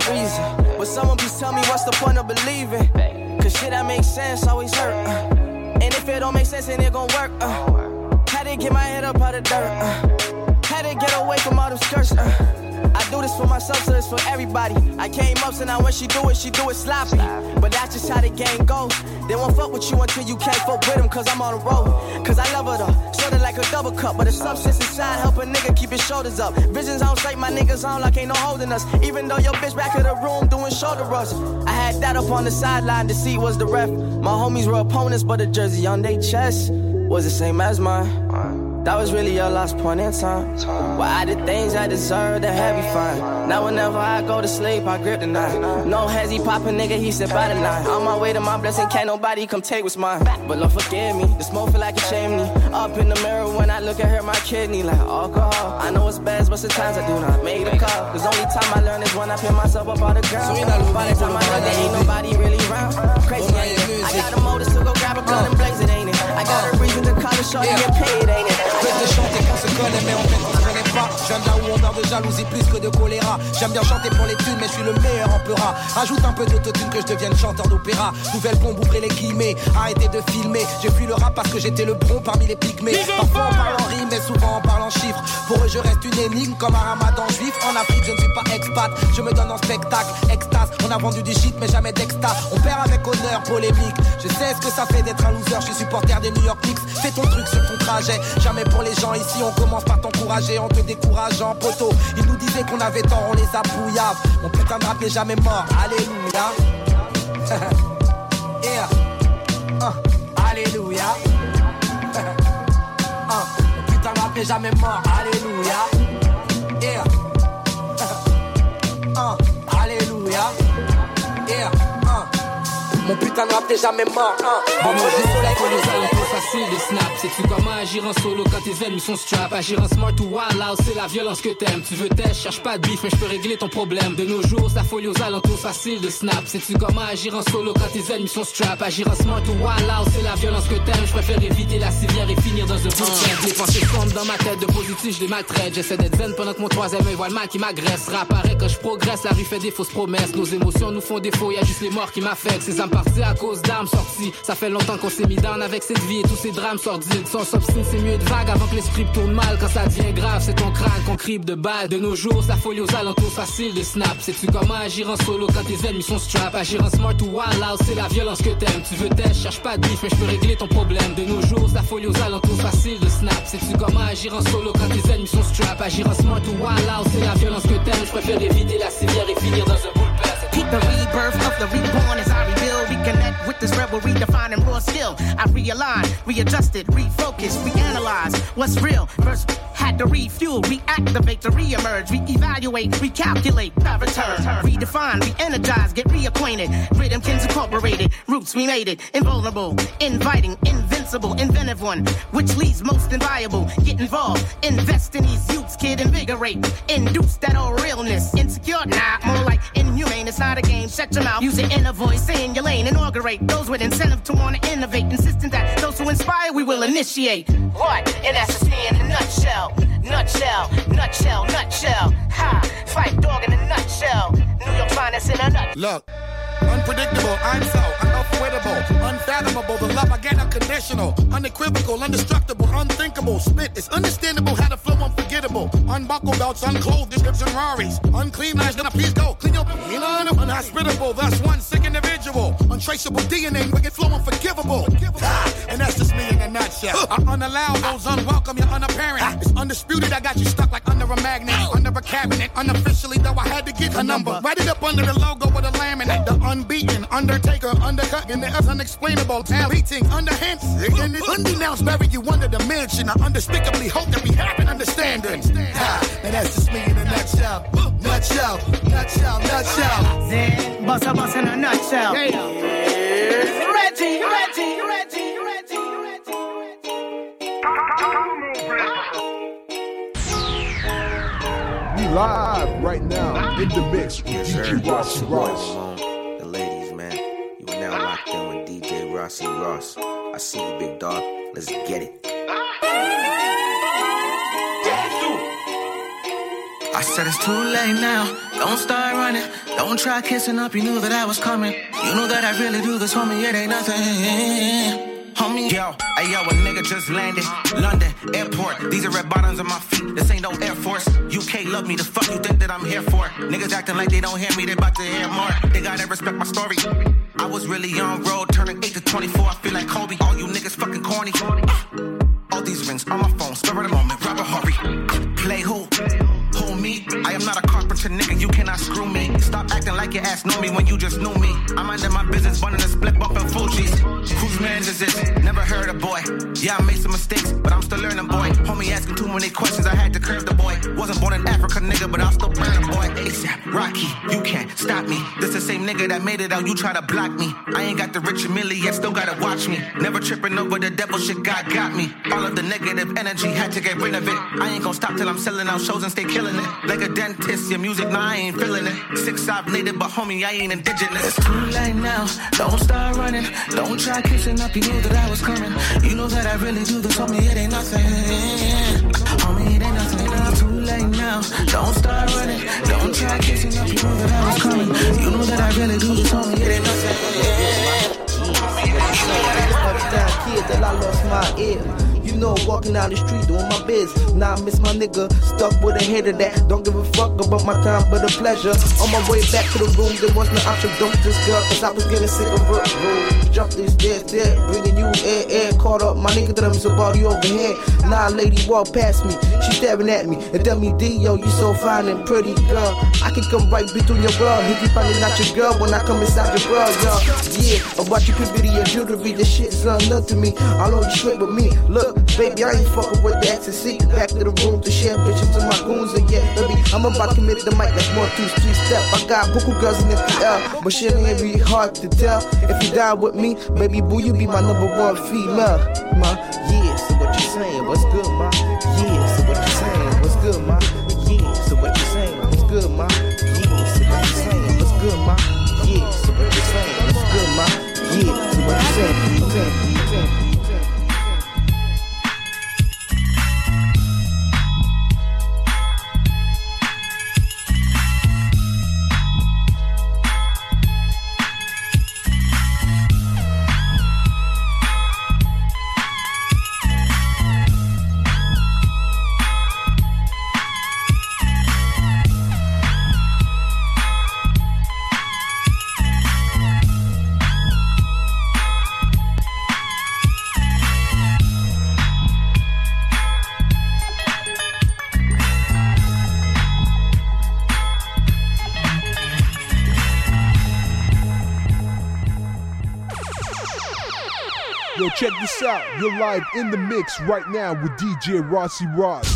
reason. But someone please tell me what's the point of believing? Cause shit that makes sense always hurt. And if it don't make sense, then it gon' work. Had to get my head up out of dirt. Had to get away from all them skirts. I do this for myself, so it's for everybody. I came up, so now when she do it sloppy. But that's just how the game goes. They won't fuck with you until you can't fuck with them, cause I'm on the road. Cause I love her though, sorta like a double cup. But the substance inside help a nigga keep his shoulders up. Visions on sight, my niggas on like ain't no holding us. Even though your bitch back of the room doing shoulder rush. I had that up on the sideline to see was the ref. My homies were opponents, but the jersey on their chest was the same as mine. That was really your last point in time. Well, I did things I deserved, the heavy fine. Now whenever I go to sleep, I grip the knife. No hezzy poppin' nigga, he said by the line. On my way to my blessing, can't nobody come take what's mine. But Lord forgive me, the smoke feel like a chimney. Up in the mirror when I look at her, my kidney like alcohol. I know it's bad, but sometimes I do not make the call. Cause only time I learn is when I pick myself up out the ground. By the time I know there ain't nobody really around. Crazy ain't it? I got a motive to go grab a gun and blaze it, ain't it? I got a reason to call it shorty and pay it, ain't it? De chanter qu'on se connaît mais en fait on se connaît pas. J'aime là où on meurt de jalousie plus que de choléra. J'aime bien chanter pour les thunes mais je suis le meilleur en pleura. Rajoute un peu d'autotune que je devienne chanteur d'opéra. Nouvelle bombe, ouvrez les guillemets, arrêtez de filmer. J'ai fui le rap parce que j'étais le bron parmi les pygmées. Parfois on parle en rime mais souvent on parle en chiffres. Pour eux je reste une énigme comme un ramadan juif. En Afrique je ne suis pas expat, je me donne en spectacle. Extase, on a vendu du shit mais jamais d'exta. On perd avec honneur, polémique. Je sais ce que ça fait d'être un loser. Je suis supporter des New York Knicks. Fais ton truc sur ton trajet. Jamais pour les gens ici, on commence par t'encourager en te décourageant, poteau. Ils nous disaient qu'on avait tort, on les a bouillaves. Mon putain de rap n'est jamais mort, alléluia. Yeah. Alléluia. Mon putain de rap n'est jamais mort, alléluia. Yeah. Alléluia. Yeah. Mon putain de rap n'est jamais mort. Entre le soleil et les alentours facile de snap. Sais-tu comment agir en solo quand tes ennemis sont strap? Agir en smart ou wild out, c'est la violence que t'aimes. Tu veux test, cherche pas de beef, mais je peux régler ton problème. De nos jours, ça folie aux alentours facile de snap. Sais-tu comment agir en solo quand tes ennemis sont strap? Agir en smart ou wild out, c'est la violence que t'aimes. Je préfère éviter la civière et finir dans un bootcamp. Les pensées sombres dans ma tête, de positif, je les maltraite. J'essaie d'être zen pendant que mon troisième œil voit le mal qui m'agresse. Rapparaît quand je progresse, la rue fait des fausses promesses. Nos émotions nous font défaut, y'a juste les morts qui m'affectent. Ces âmes parties à cause d'armes sorties. Ça fait longtemps qu'on s'est mis down avec cette vie et tous ces drames sordides. Si on s'obstine, c'est mieux de vague avant que l'esprit tourne mal. Quand ça devient grave, c'est ton crâne qu'on crible de balles. De nos jours, ça folie aux alentours facile de snap. Sais-tu comment agir en solo quand tes ennemis sont strap? Agir en smart ou wild out, c'est la violence que t'aimes. Tu veux test, cherche pas de beef, mais je peux régler ton problème. De nos jours, ça folie aux alentours facile de snap. Sais-tu comment agir en solo quand tes ennemis sont strap? Agir en smart ou wild out, c'est la violence que t'aimes. Je préfère éviter la civière et finir dans un bullpen. Keep the rebirth of the reborn as I rebuild. Reconnect with this rebel, redefining raw skill. I realign, readjusted, refocus, reanalyze what's real. First had to refuel, reactivate to reemerge, reevaluate, recalculate, return, redefine, re-energize, get reacquainted. Rhythmkins incorporated, roots we made it, invulnerable, inviting, invincible, inventive one, which leads most inviolable. Get involved, invest in these youths, kid, invigorate, induce that old realness. Insecure, nah, more like inhumane. It's not a game, shut your mouth, use your inner voice, stay in your lane, inaugurate those with incentive to want to innovate, insistent that those who inspire we will initiate. What? And that's just me in a nutshell. Nutshell, nutshell, nutshell. Ha! Fight dog in a nutshell. New York finest in a nutshell. Look. Unpredictable, I'm so unavoidable, unfathomable, the love I get unconditional, unequivocal, indestructible, unthinkable, spit, it's understandable how to flow unforgettable, unbuckle belts, unclothed, descripts and Raris, unclean lines, then a piece go, clean your unhospitable, thus one sick individual, untraceable DNA, wicked flow unforgivable, and that's just me in a nutshell. I unallow those unwelcome, you're unapparent, it's undisputed, I got you stuck like under a magnet, under a cabinet, unofficially though I had to get a number, write it up under the logo with a laminate, the unbeaten, undertaker, undercut, and the unexplainable, beating, underhand, undenounced, bury you under the mansion. I undespicably hope that we have an understanding. And that's just me in a nutshell. Nutshell, nutshell, nutshell. Zen, bust in a nutshell. Yeah. Reggie. We live right now in the mix with DJ Rossi Ross. Now locked in with DJ Rossi Ross. I see you, big dog. Let's get it. I said it's too late now. Don't start running. Don't try kissing up. You knew that I was coming. You know that I really do this, homie. It ain't nothing. Homie, yo, a nigga just landed. London, airport. These are red bottoms on my feet. This ain't no Air Force. UK love me. The fuck you think that I'm here for? Niggas acting like they don't hear me. They about to hear more. They gotta respect my story. I was really on road, turning 8 to 24. I feel like Kobe. All you niggas fucking corny. All these rings on my phone. Spur of the moment. Robert Horry. Play who? Who me? I am not a carpenter, nigga. You cannot screw me. Stop acting like your ass know me when you just knew me. I'm under my business, running a split bump and Fuji's. Whose man is this? Never heard a boy. Yeah, I made some mistakes, but I'm still learning, boy. Homie asking too many questions, I had to curve the boy. Wasn't born in Africa, nigga, but I'm still burning, boy. ASAP, Rocky, you can't stop me. This the same nigga that made it out, you try to block me. I ain't got the rich million yet, still gotta watch me. Never tripping over the devil shit, God got me. All of the negative energy, had to get rid of it. I ain't gon' stop till I'm selling out shows and stay killing it. Like a dentist, your music, nah, I ain't feeling it. 6'5" native, but homie, I ain't indigenous. It's too late now, don't start running. Don't try kissing up, you knew that I was coming. You know that I really do this, homie, it ain't nothing. Homie, it ain't nothing. It's too late now, don't start running. Don't try kissing up, you know that I was coming. You know that I really do this, homie, it ain't nothing. Touchdown kid that I lost my ear. You know, walking down the street doing my biz. Now I miss my nigga, stuck with a head of that. Don't give a fuck about my time, but a pleasure. On my way back to the room, there was no option. Don't this girl, cause I was getting sick of her. Jump these stairs, there, bringing you air. Caught up, my nigga that I'm so body overhead. Now a lady walk past me, she staring at me and tell me, D, yo, you so fine and pretty, girl. I can come right between your girl. If you probably not your girl when I come inside your girl, girl. Yeah, about your pretty and jewelry, this shit is unknown to me. I'll hold you straight with me. Look, baby, I ain't fucking with the ecstasy. Back to the room to share bitches to my goons. And yeah, baby, I'm about to commit the mic like 1, 2, 3 step. I got buku girls in the FPL, but shit ain't be hard to tell. If you die with me, baby boo, you be my #1 female. Ma, yeah, so what you saying? What's good, ma? Yeah, so what you saying? What's good, ma? Yeah, so what you saying? What's good, ma? Yeah, so what you saying? What's good, ma? Yeah, so what you saying? What's good, ma? Yeah, so what you saying? Yo, check this out. You're live in the mix right now with DJ Rossi Ross.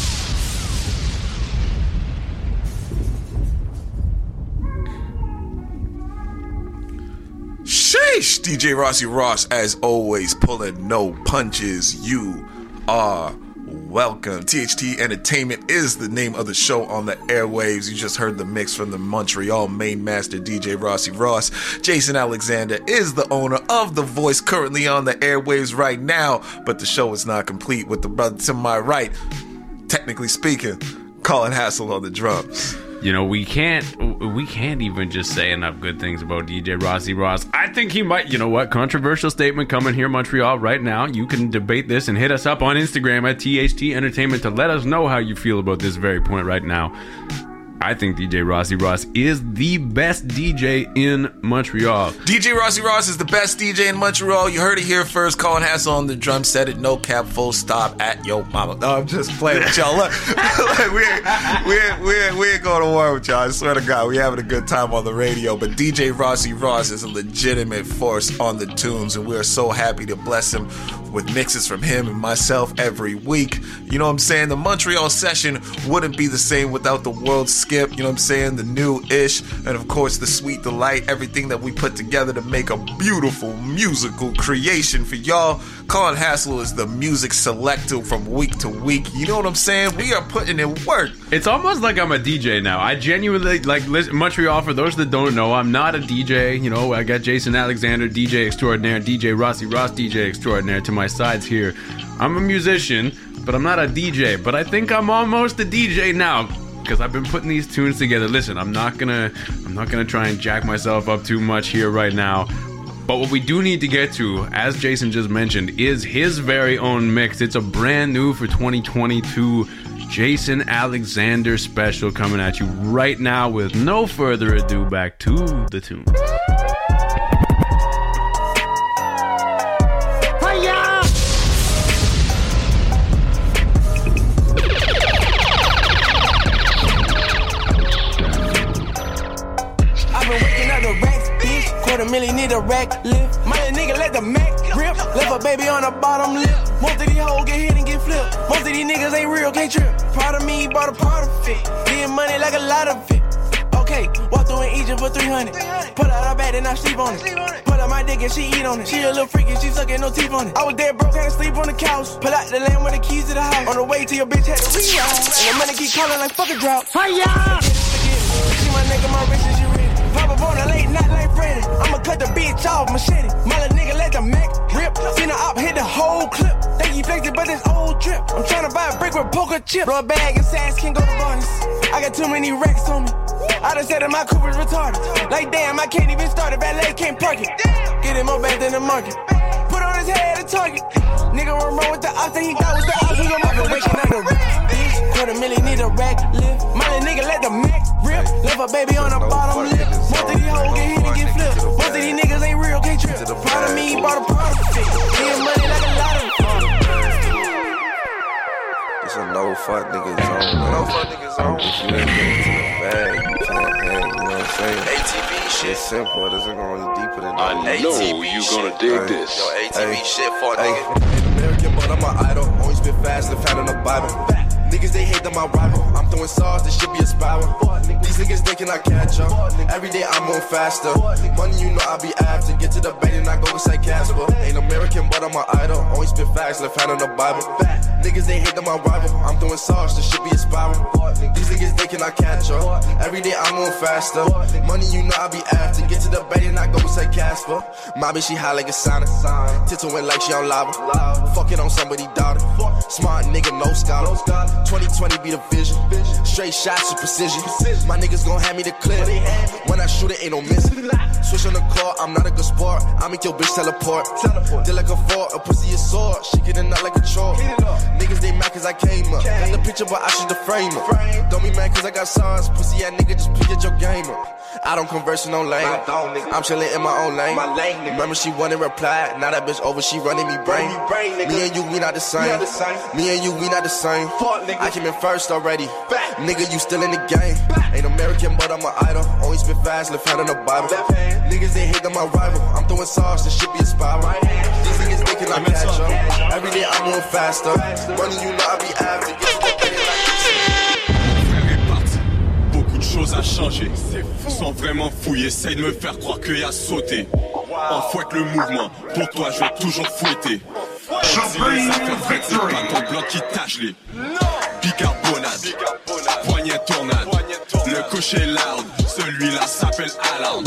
Sheesh! DJ Rossi Ross, as always, pulling no punches. You are welcome. THT Entertainment is the name of the show on the airwaves. You just heard the mix from the Montreal main master, DJ Rossi Ross. Jason Alexander is the owner of The Voice, currently on the airwaves right now, but the show is not complete with the brother to my right, technically speaking, Colin Hassel on the drums. You know, we can't even just say enough good things about DJ Rossi Ross. I think he might, you know what, controversial statement coming here, Montreal, right now. You can debate this and hit us up on Instagram at THT Entertainment to let us know how you feel about this very point right now. I think DJ Rossi Ross is the best DJ in Montreal. DJ Rossi Ross is the best DJ in Montreal. You heard it here first. Colin Hassel on the drum, said it, no cap, full stop, at yo mama. No, I'm just playing with y'all. Look, we ain't going to war with y'all. I swear to God, we having a good time on the radio. But DJ Rossi Ross is a legitimate force on the tunes, and we are so happy to bless him with mixes from him and myself every week. You know what I'm saying? The Montreal session wouldn't be the same without the world skip, you know what I'm saying? The new ish, and of course the sweet delight, everything that we put together to make a beautiful musical creation for y'all. Colin Hassel is the music selector from week to week. You know what I'm saying? We are putting in work. It's almost like I'm a DJ now. I genuinely, like, listen, Montreal, for those that don't know, I'm not a DJ. You know, I got Jason Alexander, DJ extraordinaire, DJ Rossi Ross, DJ extraordinaire to my sides here. I'm a musician, but I'm not a DJ. But I think I'm almost a DJ now. because I've been putting these tunes together. Listen, I'm not gonna try and jack myself up too much here right now. But what we do need to get to, as Jason just mentioned, is his very own mix. It's a brand new for 2022 Jason Alexander special coming at you right now. With no further ado, back to the tunes. $250,000 need a rack lift. My little nigga let the Mac grip. Left a baby on the bottom lip. Most of these hoes get hit and get flipped. Most of these niggas ain't real, can't trip. Proud of me, bought a part of it. Getting money like a lot of it. Okay, walk through in Egypt for 300. Pull out her bed and I sleep on it. Pull out my dick and she eat on it. She a little freaky, she sucking no teeth on it. I was dead broke, had to sleep on the couch. Pull out the land with the keys to the house. On the way to your bitch had to reroute. And the money keep calling like fuck a drought. Fire! See my nigga, my wrist is you ready. Pop up on a late night like Freddy. I'ma cut the bitch off, machete. My little nigga let the Mac rip. Seen the op hit the whole clip. Think he flexed it, but it's old trip. I'm tryna buy a brick with poker chip. Blow a bag and sass can't go to bonus. I got too many racks on me. I done said that my Cooper's retarded. Like damn, I can't even start it. Valet can't park it. Get him more back than the market. Put on his head a target. Nigga run wrong with the ops, then he got with the ops. We gon' make a waking up the rack. $250,000 need a rack lift. My little nigga let the Mac rip. Left a baby on the bottom lip. Most of these hoes get hit and get flipped. Most of these niggas ain't real, can't trip. Proud of me, bought a part of it. Getting money like a lot of it. It's a no fuck nigga zone. No fuck nigga zone. If you ain't getting to the bag, you can't hang, you know what I'm saying? ATV shit simple, it doesn't go any deeper than that. I know you gonna dig this. Yo, ATV shit for nigga. American, but I'm an idol. Always been fast and found in the Bible. Niggas, they hate that my rival. I'm throwing sauce, this shit be a spiral. These niggas, they cannot catch up. Every day I'm on faster. Money, you know I be after. Get to the bank and I go inside Casper. Ain't American, but I'm an idol. Always been fast, left hand on the Bible. Niggas, they hate that my rival. I'm throwing sauce, this shit be a spiral. These niggas, they cannot catch up. Every day I'm on faster. Money, you know I be after. Get to the bank and I go inside Casper. My bitch, she high like a sauna. Tittle like she on lava. Fuck it on somebody's daughter. Smart nigga, no scholar. 2020 be the vision. Straight shots with precision. My niggas gon' have me the clip. When I shoot it, ain't no missing. Switch on the car, I'm not a good sport. I make your bitch teleport. Did like a fort, a pussy is sore. She get a nut like a chore. Niggas, they mad cause I came up. Got the picture, but I should the frame up. Don't be mad cause I got sauce. Pussy ass nigga, just pick at your game up. I don't converse with no lane. I'm chillin' in my own lane. Remember she wanted reply. Now that bitch over, she running me brain. Me and you, we not the same. Me and you, we not the same. I came in first already. Nigga, you still in the game. Ain't American, but I'm an idol. Always been fast, left hand on the Bible. Niggas, they hate that my rival. I'm throwing sauce, this shit be a spiral. These niggas, they cannot catch up. Every day I'm moving faster. Money, you know I be after. Chose à changer, sans vraiment fouiller, essaye de me faire croire qu'il y a sauté. On fouette le mouvement, pour toi je vais toujours fouetter. Si les affaires vraies, c'est pas ton blanc qui tâche les bicarbonate, poignet tornade, le cocher loud, celui-là s'appelle Alarm.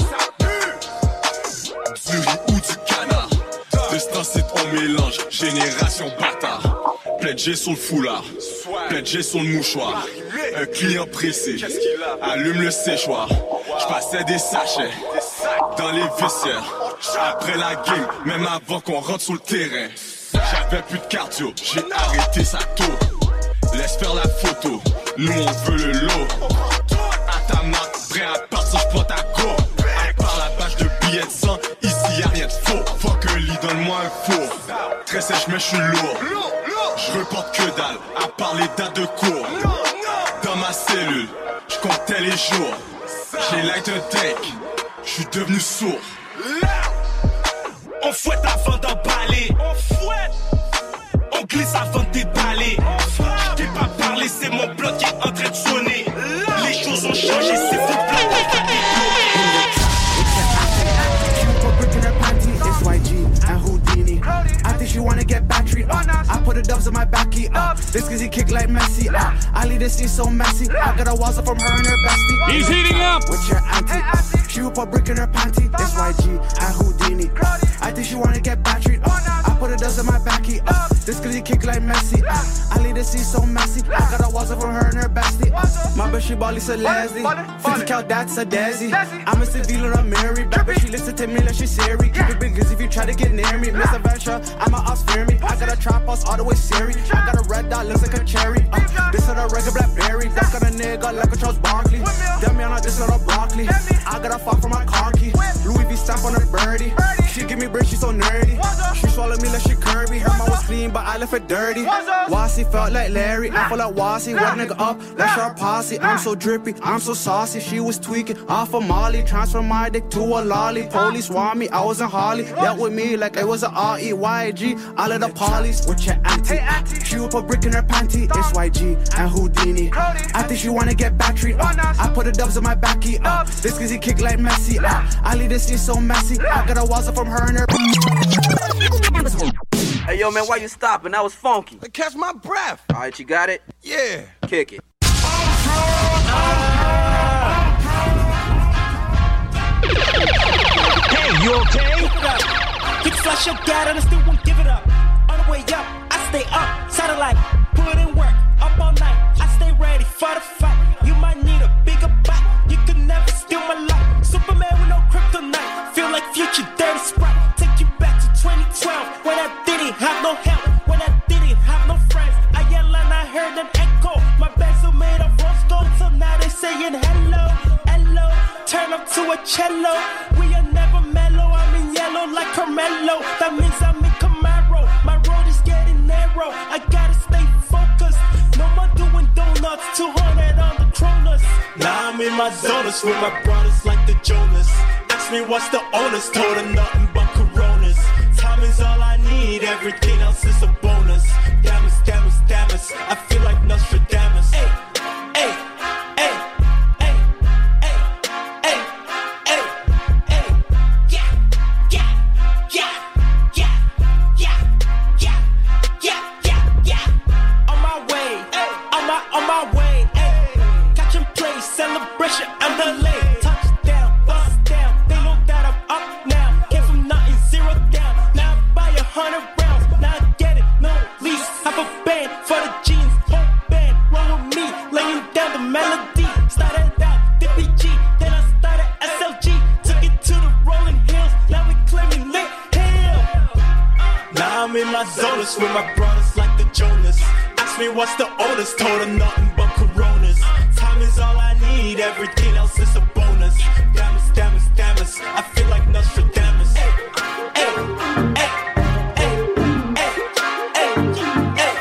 Du riz ou du canard, de ce temps c'est on mélange, génération bâtard. Pledgé sur le foulard, pledgé sur le mouchoir. Un client pressé, allume le séchoir. J'passais des sachets dans les vestiaires. Après la game, même avant qu'on rentre sur le terrain. J'avais plus de cardio, j'ai arrêté sa tour. Laisse faire la photo, nous on veut le lot. À ta marque, prêt à partir, j'prends ta go. À part la bâche de billets de sang, ici y'a rien de faux. Faut que lit, donne-moi un four. Très sèche mais j'suis lourd. J'reporte que dalle, à part les dates de cours. Dans ma cellule, j'comptais les jours. J'ai light un take, j'suis devenu sourd. On fouette avant d'emballer. On glisse avant de déballer. J't'ai pas parlé, c'est mon bloc qui est en train de sonner. Les choses ont changé, c'est vous bloc, on va I think she wanna get battery. I put the dubs in my backy. This cause he kick like Messi. I leave the scene so messy. I got a walls up from her and her bestie. He's heating up with your auntie. She will put brick in her panty. It's YG and Houdini. I think she wanna get battery. I put the dubs in my backy. This cause he kick like Messi. I leave the scene so messy. I got a water from her and her bestie. My bitch, she bally so Leslie. 50 cal, that's a Desi. I'm a civil and I'm married. Bad bitch, she listen to me like she's Siri. Keep it big, cause if you try to get near me, Mr. Venture, I'm a ops fear me. I got a trap house all the way Siri. I got a red dot, looks like a cherry. This is a regular blackberry. Duck on a nigga like a Charles Barkley. Damn me, I'm not this little broccoli. I got a fuck for my car key. Louis V stamp on her birdie. She give me bread, she so nerdy. She swallow me like she Kirby. Her mouth was clean, but I left it dirty. Wassy felt like Larry. I felt like Wassy. Wet nigga up, like sharp posse. I'm so drippy, I'm so saucy. She was tweaking off of Molly. Transfer my dick to a lolly. Police want me, I was in Holly. Dealt with me like it was a R-E-Y-G. All of the polys with your auntie. She would put brick in her panty. It's YG and Houdini. I think she wanna get battery. I put the dubs in my backy. This cause he kick like Messi. I leave the scene so messy. I got a waza from her and her. Hey yo man, why you stopping? That was funky. To catch my breath. Alright, you got it? Yeah. Kick it. Hey, you okay? Kick flush your dad and I still won't give it up. On the way up, I stay up. Satellite, put in work. Up all night, I stay ready for the fight. You might need a bigger bite. You can never steal my life. Superman with no kryptonite. Feel like future dirty sprite. Take you back to 2012 when I didn't have no help. When I didn't have no friends. I yell and I heard an echo. My bags are made of rose gold, so now they saying hello, hello. Turn up to a cello. We are never mellow. I'm in yellow like Carmelo. That means I'm in Camaro. My road is getting narrow. I gotta stay focused. No more doing donuts. 200 on the Cronus. Now I'm in my zonas with my brothers like the Jonas. Ask me what's the onus. Told her nothing but Coronas. Time is all I need. Everything else is a bonus. Damn it, damn it, damn it. I feel like Nostradamus. Hey, hey, hey. On my way, catching play, celebration, I'm the late. Touchdown, bust down, they know that I'm up now. Came from nothing, zero down, now I buy 100 rounds. Now I get it, no lease, have a band for the jeans, whole band, roll with me, laying down the melody. Started out DPG, then I started SLG, took it to the rolling hills, now we claiming lit hill. Now I'm in my zonas with my brothers like the Jonas. Ask me what's the oldest, told her nothing but Coronas. Time is all I need, everything else is a bonus. Damn it, damn it, damn it, I feel like Nostradamus. Hey, hey, hey, hey, hey, hey, hey,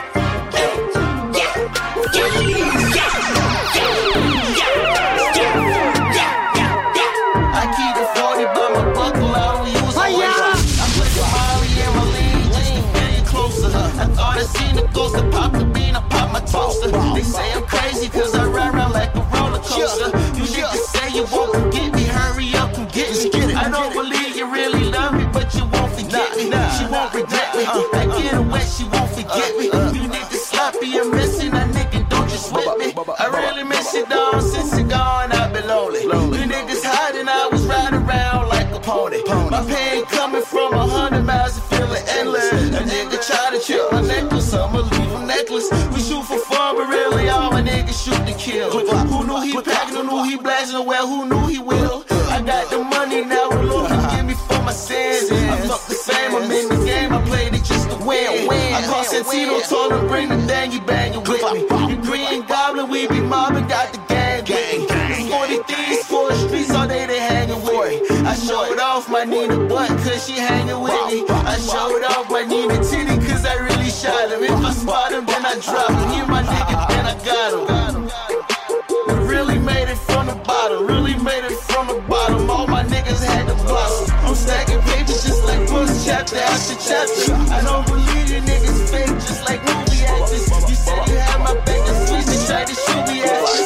I keep the 40 by my buckle, I don't use a weight. I put the Molly in my lean just to feel you closer. I thought I seen the ghost of pop the bean, I pop my toaster. They say I'm crazy cause I ride around like a roller coaster. You niggas say you won't forget me, hurry up and get me. I don't believe you really love me, but you won't forget me. She won't regret me. I get her wet, she won't forget me. You niggas sloppy and missing that nigga, don't you sweat me. I really miss you, dog, since you gone, I've been lonely. You niggas hiding, I was riding around like a pony. My pain coming from 100 miles and feeling endless. A nigga try to trip my necklace, I'ma leave him necklace. We shoot for fun, but really all my niggas shoot to kill. Who knew he packing, who knew he blasting, well, who knew he will? I got the money now, the Lord forgive me for my sins. I fuck the fame, I'm in the game, I played it just to win. I called Santino, told him bring the thing, he banging with me. You Green Goblin, we be mobbing, got the gang. It's 40 thieves for the streets, all day they hanging with me. I showed off my Nina butt, cause she hanging with me. I showed off my Nina titty, cause I really shot him. If I spot him, then I drop him. He my nigga, then I got him. We really made it from the bottom, really made it from the bottom. All my niggas had to blossom. I'm stacking papers just like books, chapter after chapter. I don't believe you niggas fake, just like movie actors. You said you had my back, the streets and tried to shoot me at you.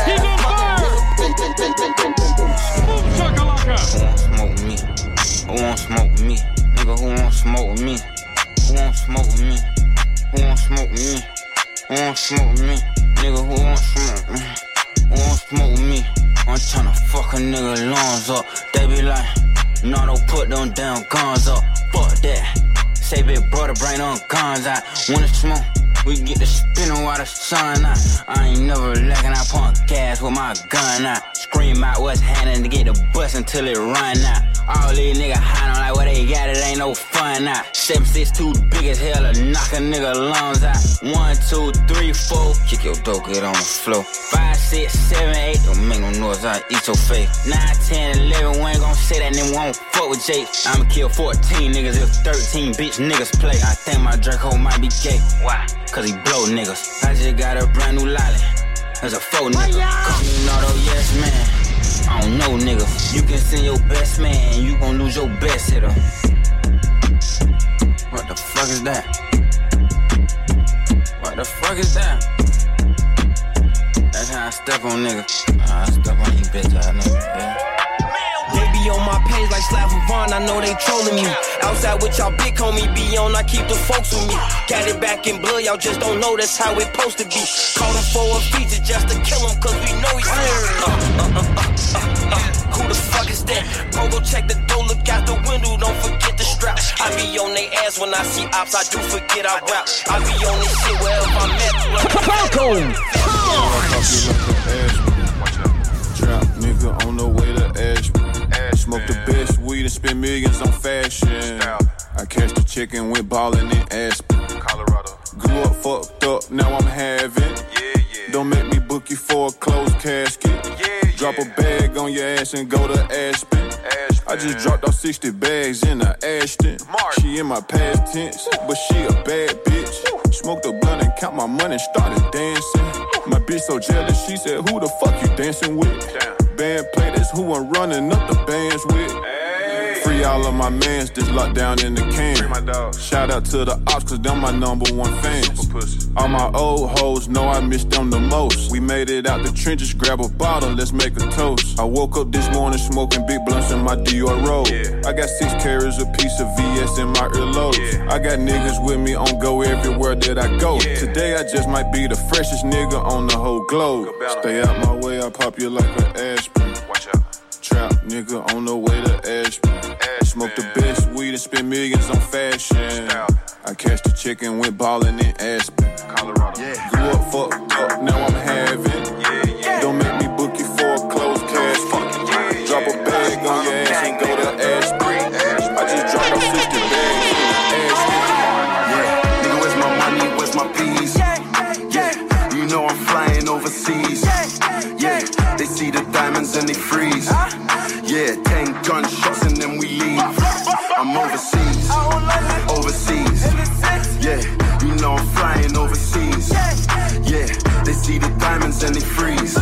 Who won't smoke with me? Nigga, who won't smoke with me? Who won't smoke with me? Who won't smoke with me? Who won't smoke with me? Nigga, who won't smoke with me? Who won't smoke with me? I'm tryna fuck a nigga lungs up. They be like, no, don't put them damn guns up. Fuck that. say big brother, bring on guns out. Wanna smoke? We get the spinning while the sun out. I ain't never lacking, I pump gas with my gun out. Scream out what's happening to get the bus until it run out. All these niggas hiding like what they got, it ain't no fun out. 7'6" too big as hell to knock a nigga lungs out. 1, 2, 3, 4, kick your dope, get on the floor. 5, 6, 7, 8, don't make no noise, I eat your face. 9, 10, 11, we ain't gon' say that, then we won't fuck with Jake. I'ma kill 14 niggas if 13 bitch niggas play. I think my Draco might be gay. Why? Cause he blow niggas. I just got a brand new lolly. There's a faux nigga. Call me Nardo, yes man. I don't know nigga. You can send your best man, you gon' lose your best hitter. What the fuck is that? What the fuck is that? That's how I step on niggas. I step on you bitch ass nigga, yeah. They be on my page like Slav Vaughn, I know they trolling me. Outside with y'all big homie, be on, I keep the folks with me. Got it back in blood, y'all just don't know that's how it supposed to be. Caught him for a feature just to kill him, cause we know he's who the fuck is that? Bro, go check the door, look out the window, don't forget the strap. I be on they ass when I see ops, I do forget I rap. I be on this shit wherever I'm at. Trap nigga on the way to Ashby. Smoke the best weed and spend millions on fashion. I cashed the chicken, went ballin' in Aspen, Colorado. Grew up fucked up, now I'm having. Don't make me book you for a closed casket. Drop a bag on your ass and go to Aspen. I just dropped off 60 bags in a Ashton. She in my past tense, but she a bad bitch. Smoked a blunt and count my money, started dancing. My bitch so jealous, she said, who the fuck you dancing with? Band play, that's who I'm running up the bands with. Free all of my mans, just locked down in the can. Shout out to the ops, cause them my number one fans. All my old hoes know I miss them the most. We made it out the trenches, grab a bottle, let's make a toast. I woke up this morning smoking big blunts in my Dior robe. I got 6 carats a piece of VS in my earlobes. I got niggas with me on go everywhere that I go. Today I just might be the freshest nigga on the whole globe. Stay out my way, I pop you like an aspirin. Watch out. Trap nigga on the way to Ashby. Smoke the best weed and spend millions on fashion. I cashed the chicken, went ballin' in Aspen, Colorado. Grew up fucked up, now I'm having. Don't make me book you for a closed casket. Drop a bag on your ass and go to Aspen. I just dropped off 50 bags in Aspen. Nigga, where's my money, where's my peas? You know I'm flying overseas. They see the diamonds and they freeze. 10 gunshots and then we leave. I'm overseas, overseas. You know I'm flying overseas. They see the diamonds and they freeze.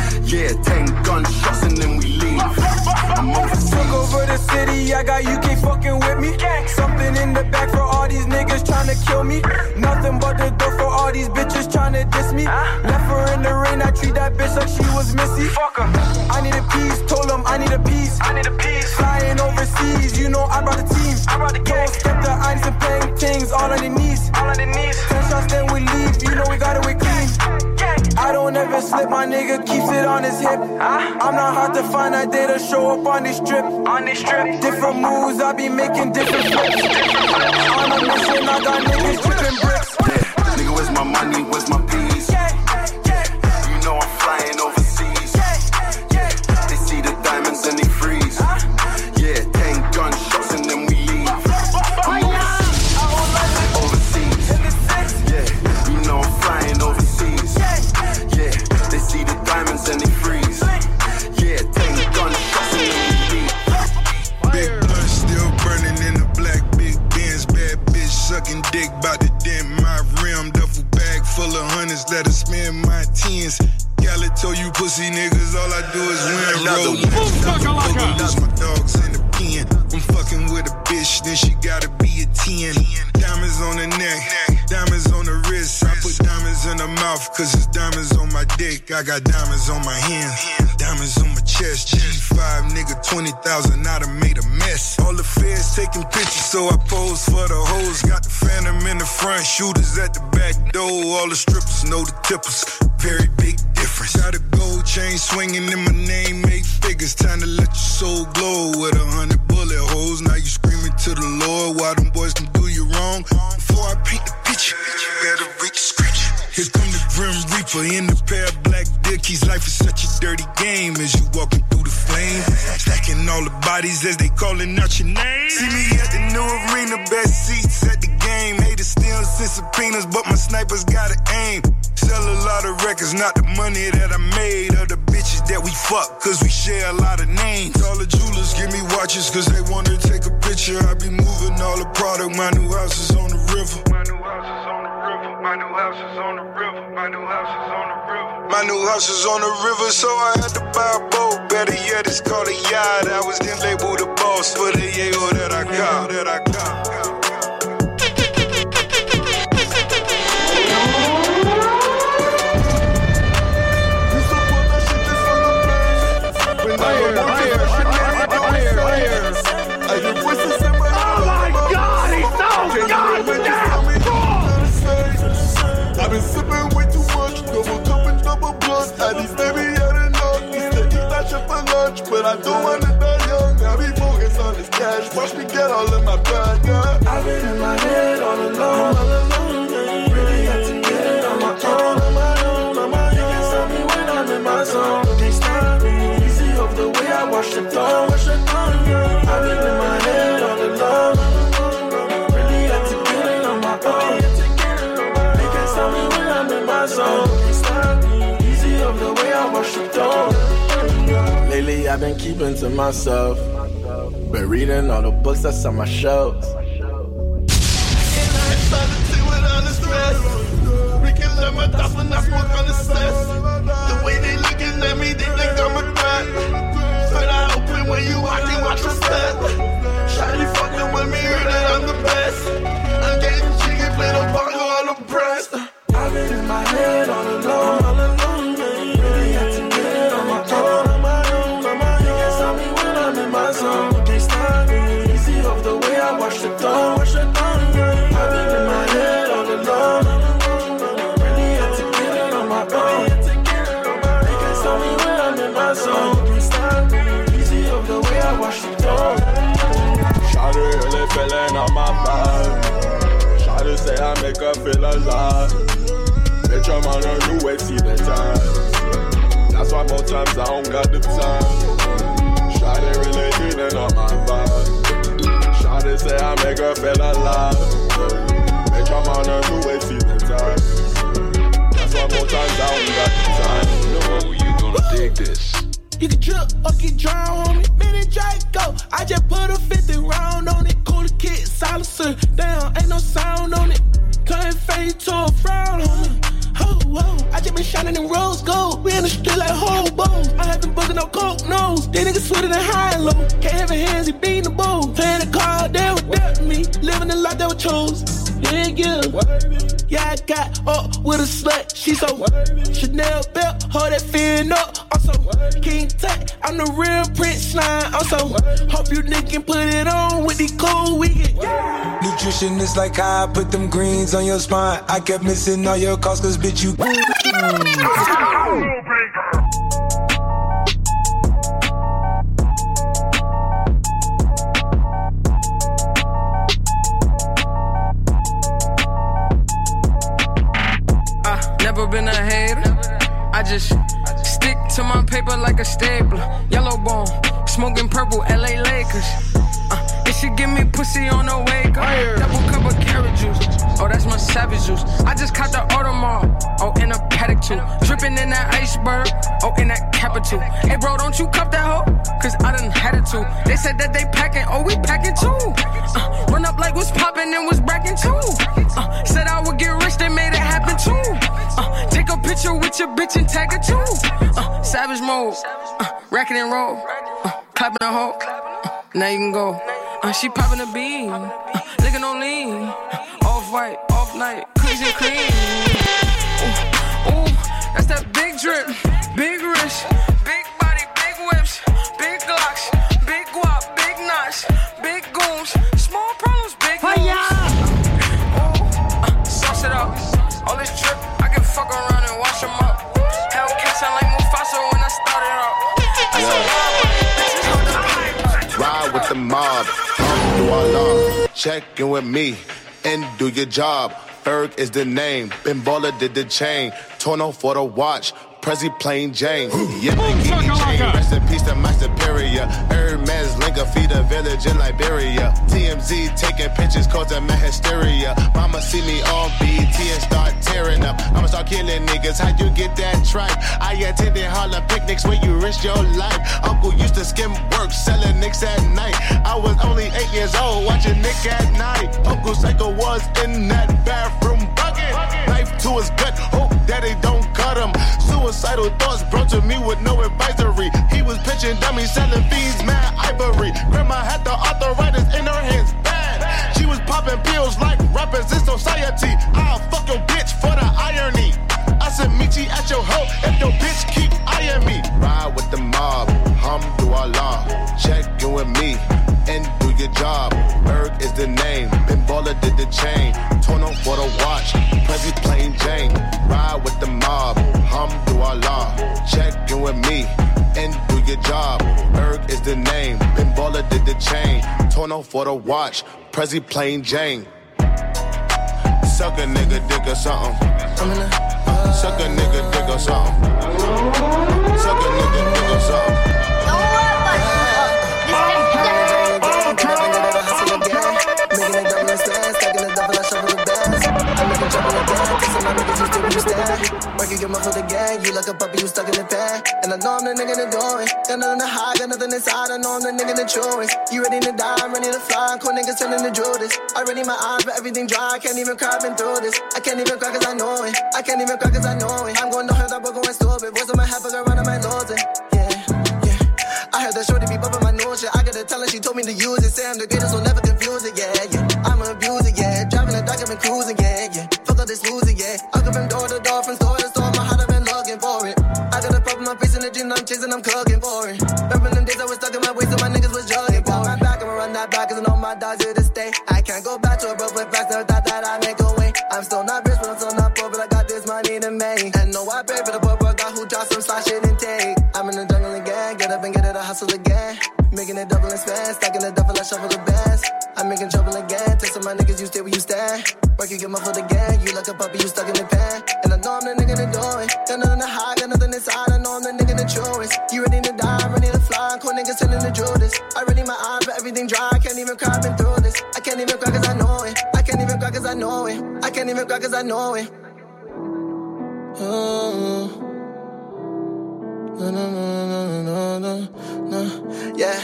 10 gunshots and then we leave. I'm overseas. Took over the city, I got UK fucking with me. Something in the back for all these niggas tryna kill me. Nothing but the door for all these bitches tryna diss me. Left her in the rain, I treat that bitch like she was Missy. Fuck her. I need a piece, told them I need a piece. Flying overseas, you know I brought the team. Don't skip the ice and playing things all on the knees. 10 shots then we leave, you know we got it with clean. I don't ever slip, my nigga keeps it on his hip. I'm not hard to find, I did a show up on this trip. Different moves, I be making different flips. On a mission, I got niggas tripping bricks. Nigga, where's my money, where's my peas? You know I'm flying overseas. They see the diamonds and they freeze. 10 gunshots and then we leave. I'm overseas. You know I'm flying overseas. They see the diamonds and they freeze. 10 gunshots and then we leave. Big blunt still burning in the black big Benz. Bad bitch sucking dick, bout to dent my rim. Duffel bag full of hundreds, let her spend my tens. Gala told you pussy niggas, all I do is win. Roll lose my dogs in the pen. I'm fucking with a bitch, then she gotta be a 10. Diamonds on the neck, diamonds on the wrist. I put diamonds in the mouth, cause it's diamonds on my dick. I got diamonds on my hands, diamonds on my chest. G5 nigga, 20,000, I done made a mess. All the feds taking pictures, so I pose for the hoes. Got the phantom in the front, shooters at the back door. All the strippers know the tippers, very big difference. Got a gold chain swinging in my name, 8 figures. Time to let your soul glow with 100 bullet holes. hoes, now you screaming to the Lord. Why them boys can do you wrong? Before I paint the picture, you better read the scripture. Here come the Grim Reaper in the pair of black dickies. Life is such a dirty game as you walking through the flame. Stacking all the bodies as they calling out your name. See me at the new arena, best seats at the game. Haters still send subpoenas, but my snipers gotta aim. Sell a lot of records, not the money that I made. Or the bitches that we fuck, cause we share a lot of names. All the jewelers give me watches, cause they want to take a picture. I be moving all the product, my new house is on the river. My new house is on the river, my new house is on the river, my new house is on the river. My new house is on the river, so I had to buy a boat. Better yet, it's called a yacht. I was then labeled the boss for the yayo that I got, that I got. I've been sipping way too much, double cup and double blood. At least maybe I didn't know. Used to eat that shit for lunch, but I don't want to die young. I be focused on this cash, watch me get all in my bag, yeah. I've been in my head all alone, yeah. Really had to get it on my own, on my own, on my own. You can stop me when I'm in my zone. Can't stop me, easy off the way I wash the throne, yeah. I've been in my head all alone, really had to get it on my own. Tell me when I'm in my zone. Can't stop me. Easy of the way I wash the throne. Lately I've been keeping to myself. Been reading all the books that's on my shelves. That's when I smoke on the cess. The way they looking at me, they think I'm a threat. But I open when you walking, watch your step. Shawty fucking with me, heard that I'm the best. I'm getting chicken, play the bongo on the breast. I've been in my head all alone, yeah. Really had to get it on my own, on my own, on my own. You can't stop me when I'm in my zone. Can't stop me. Easy off the way I wash the throne, yeah. I've been in my head all alone. Really had to get it on my own. You can't stop me when I'm in my zone. Can't stop me. Easy off the way I wash the throne. Shawty really feeling on my vibe. Shawty say I make her feel alive. Bitch, I'm on a new way, see the time. That's why more times I don't got the time. Shawty really feeling on my vibe. Shawty say I make her feel alive. Bitch, I'm on a new way, see the time. That's why more times I don't got the time. No, you gonna dig this. You can drip or get drowned, homie. Mini Draco, I just put a 50 round on it. Cooler kid, silencer, damn, ain't no sound on it. Couldn't fade to a frown, homie. Oh, whoa, I just been shining in rose gold. We in the street like hobos. I haven't buzzing no coke nose. These niggas sweeter than high and low. Can't have hands, he beating the bull. Playing the card, they were dealt me. Living the life they were chose. Yeah. Yeah, I got up with a slut. She so Chanel belt, hold that fin up. I'm so King Tut, I'm the real Prince Slime. I'm so hope you niggas can put it on with the cool weekend. Nutrition is like how I put them greens on your spine. I kept missing all your calls cause bitch you Never been a hater. I just stick to my paper like a stapler. Yellow bone, smoking purple, LA Lakers. It should give me pussy on the wake up. Double cup of carrot juice. Oh, that's my savage juice. I just caught the Audemars. Oh, in a paddock too. Dripping in that iceberg. Oh, in that capital. Hey, bro, don't you cup that hoe? Cause I done had it too. They said that they packing. Oh, we packing too. Run up like what's popping and was bracking too. Said I would get rich, they made it happen too. Take a picture with your bitch and tag it too. Savage mode. Racket and roll. Clapping a hoe. Now you can go. She popping a bean. Licking on lean. Off white, off night. Cookies and cream. Ooh, that's that big drip. Big wrist. Big body, big whips. Big glocks. Big guap, big knots. Big goons. Small problems, big moves. Sauce it up. All this drip, I can fuck around and wash them up. Hellcat sound like Mufasa when I started up. Ride Ride with the mob, voila. Check in with me and do your job. Berg is the name, Ben Baller did the chain. Torno for the watch, Prezi plain Jane. Yeah, Bikini chain, rest in peace to my superior. Hermes Linker feed a village in Liberia. TMZ taking pictures causing my hysteria. Mama see me on BT and start tearing up. I'ma start killing niggas, how you get that tripe? I attended Harlem picnics where you risk your life. Uncle used to skim work, selling nicks at night. I was only 8 years old, watching Nick at night. Uncle Psycho was in that bathroom bucket. Knife to his gut, hope daddy don't cut him. Suicidal thoughts brought to me with no advisory. He was pitching dummies, selling fiends, mad ivory. Grandma had the arthritis in her hands, bad. She was popping pills like rappers in society. I'll fuck your bitch for the irony. I said meet you at your hoe if your bitch keep eyeing me. Ride with the mob, hamdulillah. Check in with me and do your job. Berg is the name, Ben Baller did the chain. Torno for the watch, Prezi plain Jane. Ride with the mob, hamdulillah. Check in with me and do your job. Berg is the name, Ben Baller did the chain. Torno for the watch, Prezi plain Jane. Suck a nigga dick or something. Suck a nigga dick or something. Suck a nigga dick or something. Work, you get my foot again. You like a puppy, you stuck in the pad. And I know I'm the nigga that doing. Got nothing to hide, got nothing inside. I know I'm the nigga that chewing. You ready to die, I'm ready to fly. Cool niggas turning to Judas. I ready my eyes, but everything dry. I can't even cry, been through this. I can't even cry cause I know it. I can't even cry cause I know it. I'm going to hurt, I'm going stupid. Voice on my head, but around my nose. Yeah. I heard that shorty be bumping my nose, shit. I gotta tell her, she told me to use it. Say I'm the greatest, so never confuse it, yeah. I'm an abuser, yeah. Driving the dark, I've been cruising, yeah. Fuck all this losing, yeah. I go from door to door, from store to store, my heart, I've been looking for it. I got a problem, I'm facing the dream, I'm chasing, I'm cooking for it. Remember them days I was stuck in my waist, and my niggas was jugging for it. Back, I'ma run that back, cause I know my dogs here to stay. I can't go back to a broke with facts, never thought that I'd make a way. I'm still not rich, but I'm still not poor, but I got this money to make. And no, I pay for the poor boy, got who dropped some slot shit and take. I'm in the jungle again, get up and get it, I hustle again. Making it double and spend, stacking the double, I shuffle the bands. I'm making trouble again, texting my niggas, you stay where you stand. Work, you get my foot again, you like a puppy, you stuck in the pan. And I know I'm the nigga that doing. Got nothing to hide, got nothing inside, I know I'm the nigga that truest. You ready to die, I'm ready to fly, cool niggas turning to Judas. I ready my eyes, but everything dry, I can't even cry, I've been through this. I can't even cry cause I know it. I can't even cry cause I know it. I can't even cry cause I know it. No. Yeah.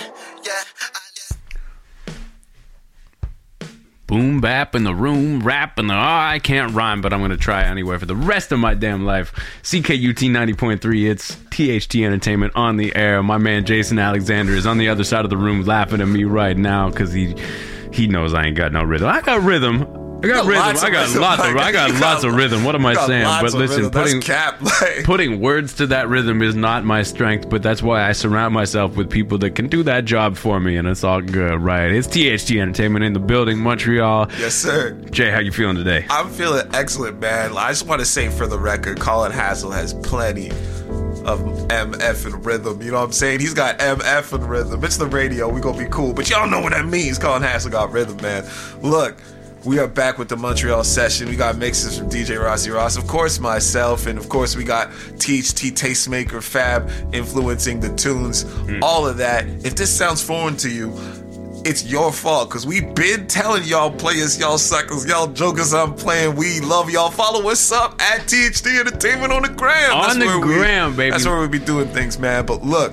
Boom bap in the room, rap in the... Oh, I can't rhyme, but I'm going to try anyway for the rest of my damn life. CKUT 90.3, it's THT Entertainment on the air. My man Jason Alexander is on the other side of the room laughing at me right now because he knows I ain't got no rhythm. I got rhythm. I got rhythm. I got lots of rhythm. What am I saying? But listen, putting words to that rhythm is not my strength, but that's why I surround myself with people that can do that job for me, and it's all good, right? It's THT Entertainment in the building, Montreal. Yes, sir. Jay, how you feeling today? I'm feeling excellent, man. I just want to say for the record, Colin Hassel has plenty of MF and rhythm. You know what I'm saying? He's got MF and rhythm. It's the radio. We gonna be cool. But y'all know what that means. Colin Hassel got rhythm, man. Look, we are back with the Montreal session. We got mixes from DJ Rossi Ross, of course myself, and of course we got THT Tastemaker Fab influencing the tunes, all of that. If this sounds foreign to you, it's your fault, because we've been telling y'all players, y'all suckers, y'all jokers I'm playing. We love y'all. Follow us up at THT Entertainment on the gram. On the gram, baby. That's where we be doing things, man. But look,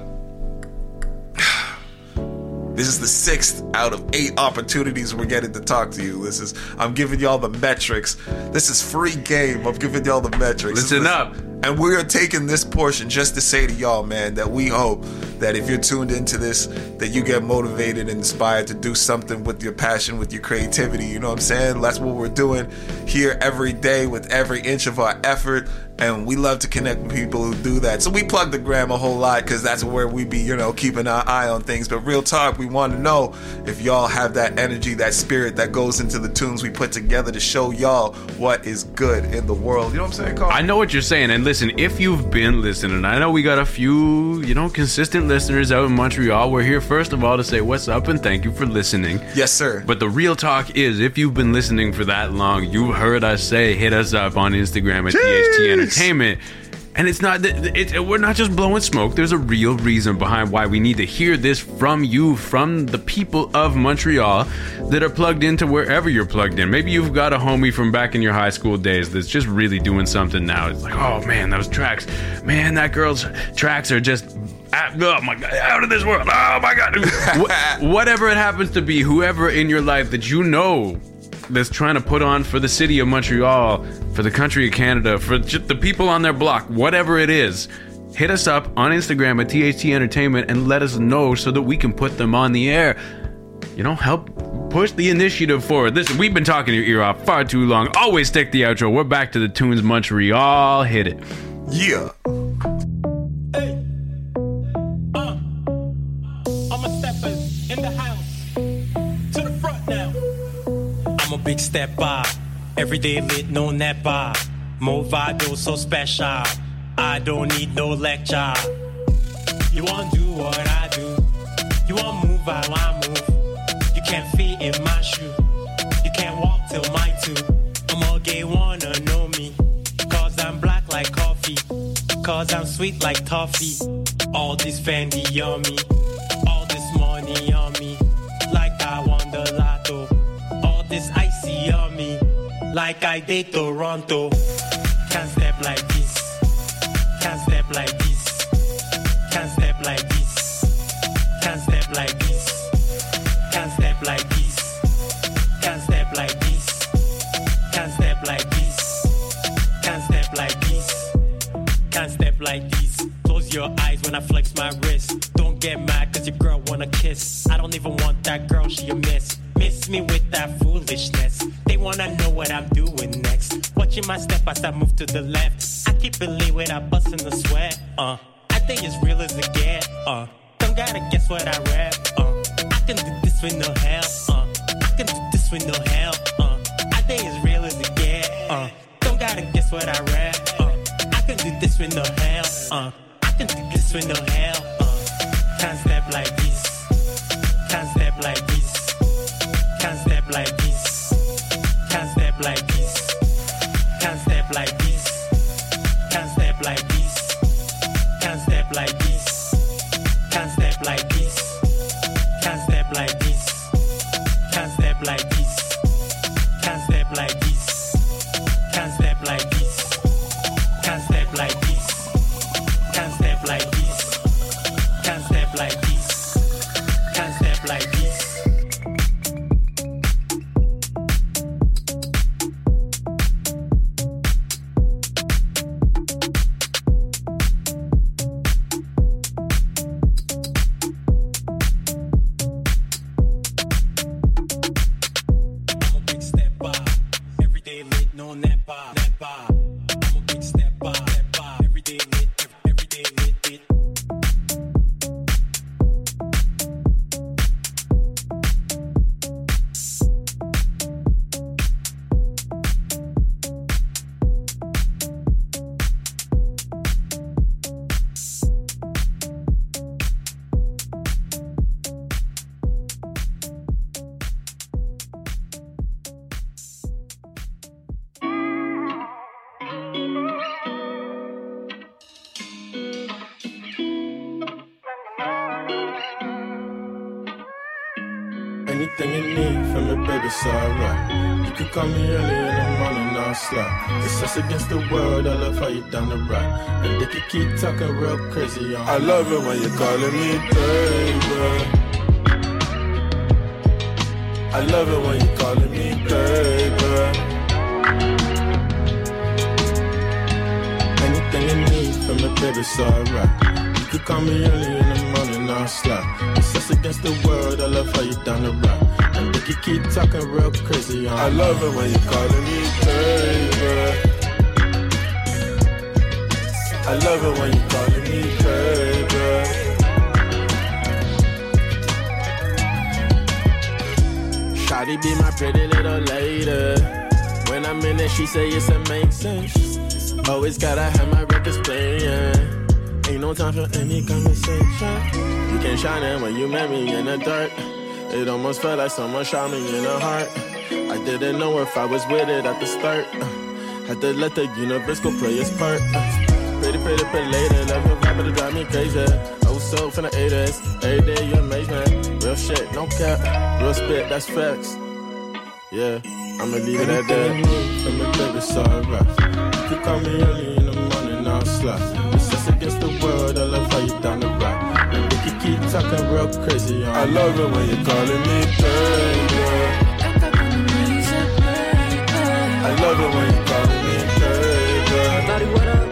this is the 6th out of 8 opportunities we're getting to talk to you. I'm giving y'all the metrics. This is free game. I'm giving y'all the metrics. Listen up. And we are taking this portion just to say to y'all, man, that we hope that if you're tuned into this, that you get motivated and inspired to do something with your passion, with your creativity. You know what I'm saying? That's what we're doing here every day with every inch of our effort. and we love to connect with people who do that. So we plug the gram a whole lot because that's where we be, keeping our eye on things. But real talk, we want to know if y'all have that energy, that spirit that goes into the tunes we put together to show y'all what is good in the world. You know what I'm saying, Carl? I know what you're saying. And listen, if you've been listening, I know we got a few, consistent listeners out in Montreal. We're here, first of all, to say what's up and thank you for listening. Yes, sir. But the real talk is, if you've been listening for that long, you've heard us say, hit us up on Instagram at THT Entertainment. And it's not we're not just blowing smoke. There's a real reason behind why we need to hear this from you, from the people of Montreal that are plugged into wherever you're plugged in. Maybe you've got a homie from back in your high school days that's just really doing something now. It's like, oh man, those tracks, man, that girl's tracks are just, oh my God, out of this world. Oh my God. Whatever it happens to be, whoever in your life that that's trying to put on for the city of Montreal, for the country of Canada, for just the people on their block, whatever it is, hit us up on Instagram at THT Entertainment and let us know so that we can put them on the air. Help push the initiative forward. Listen, we've been talking your ear off far too long. Always stick the outro. We're back to the tunes, Montreal. Hit it. Yeah. I'm a stepper in the house. To the front now. I'm a big stepper. Every day lit, no net bar. Movado so special. I don't need no lecture. You wanna do what I do. You wanna move how I move. You can't fit in my shoe. You can't walk till my two. I'm all gay, wanna know me. Cause I'm black like coffee. Cause I'm sweet like toffee. All this Fendi on me. All this money on me. Like I won the lotto. All this icy on me. Like I date Toronto. Can't step like this. Can't step like this. Can't step like this. Can't step like this. Can't step like this. Can't step like this. Can't step like this. Can't step like this. Can't step like this. Close your eyes when I flex my wrist. Don't get mad cause your girl wanna kiss. I don't even want that girl, she a miss. Miss me with that foolishness. They wanna know what I'm doing next. Watching my step as I move to the left. I keep it lit without busting the sweat. I think it's real as it get. Don't gotta guess what I rap. I can do this with no help. I can do this with no help. I think it's real as it get. Don't gotta guess what I rap. I can do this with no help. I can do this with no help. Can't step like this. Can't step like this. Can't step like this. Can't step like this. Can't step like this. Can't step like this. Can't step like this. Can't step like this. Can't step like this. Can't step like this. Can't step like this. Can't step like this. Can't step like this. Can't step like this. Can't step like this. Can't step like this. Anything you need from me, baby, it's alright. You can call me early in the morning, I'll slap. It's us against the world, I love how you down the right. And they can keep talking real crazy on. I love it when you're calling me baby. I love it when you're calling me baby. Anything you need from me, baby, it's alright. You can call me early in the morning, I'll slap. It's us against the world, I love how you down the right. And they can keep talking real crazy on. I love it when you're calling me baby. I love it when you calling me baby. Shawty be my pretty little lady. When I'm in it, she say it's amazing. Always gotta have my records playing. Ain't no time for any conversation. You can shine it when you met me in the dark. It almost felt like someone shot me in the heart. I didn't know if I was with it at the start. Had to let the universe go play its part. Pretty lady, love your vibe, but it drive me crazy. Oh, so finna 80s. Every day you amaze me. Real shit, no cap. Real spit, that's facts. Yeah, I'ma leave it at that. From a baby, it's alright. You can call me early in the morning, I'll slide. It's just against the world, I love how you down the ride. And we can keep talking real crazy. I love it when you're calling me baby. I love it when you're calling me baby. What up?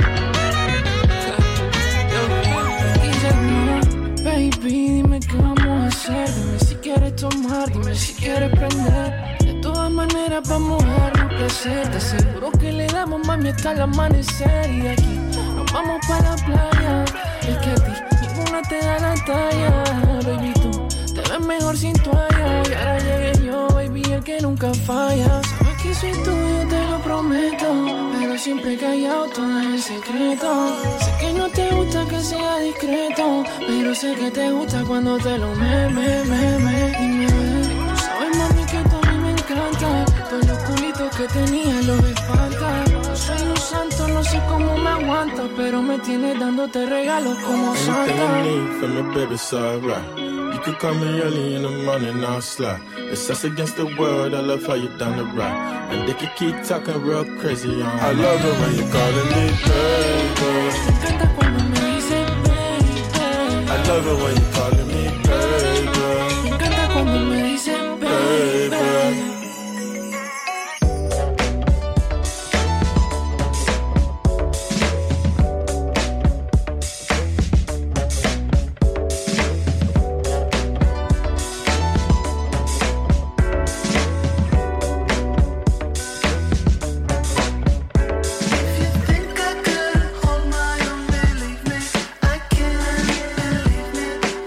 Baby, dime qué vamos a hacer. Dime si quieres tomar, dime si quieres prender. De todas maneras vamos a darnos placer. Te aseguro que le damos mami hasta el amanecer. Y de aquí nos vamos para la playa. Es que a ti ninguna te da la talla. Baby, tú te ves mejor sin toalla. Y ahora llegué yo, baby, el que nunca falla. Sabes que soy tuyo, te lo prometo. Pero siempre callado, todo es el secreto. Sé que no te gusta que sea discreto, pero sé que te gusta cuando te lo me. Dime, tú sabes, mami, que tú a mí me encanta. Todos los culitos que tenía los de falta. Yo soy un santo, no sé cómo me aguanta, pero me tienes dándote regalos como Santa. Anything you need from me, baby, it's alright. You could call me early in the morning, I'll slide. It's us against the world, I love how you down the ride. And they can keep talking real crazy on. I love it when you're calling me baby. Me encanta cuando me dices baby. I love it when you're calling me baby. Me encanta cuando me dices baby. I